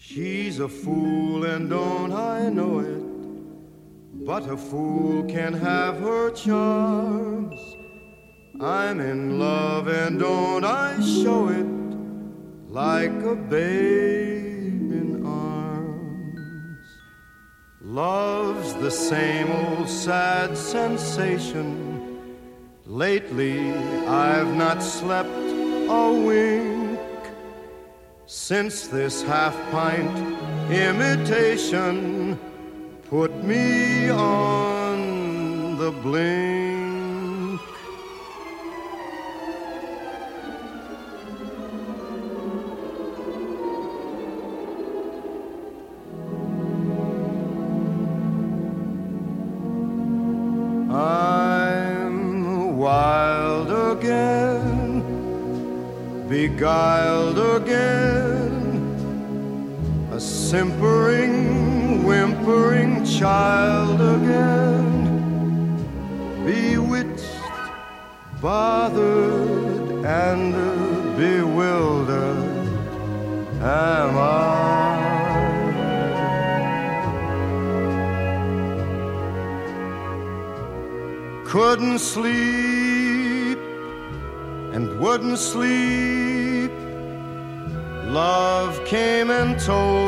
She's a fool and don't I know it, but a fool can have her charms. I'm in love and don't I show it, like a babe in arms. Love's the same old sad sensation. Lately I've not slept a wink, since this half-pint imitation put me on the blink. I'm wild again, beguiled again, a simpering, whimpering child again, bewitched, bothered, and bewildered am I. Couldn't sleep and wouldn't sleep. Love came and told